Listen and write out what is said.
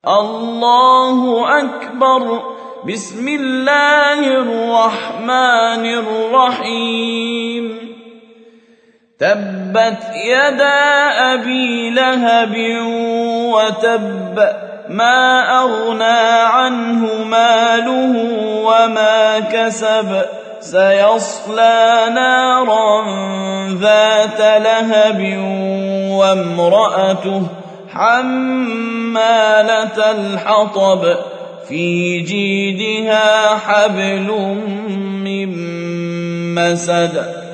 الله أكبر. بسم الله الرحمن الرحيم. تبت يدا أبي لهب وتب، ما أغنى عنه ماله وما كسب، سيصلى نارا ذات لهب وامرأته حمالة الحطب، في جيدها حبل من مسد.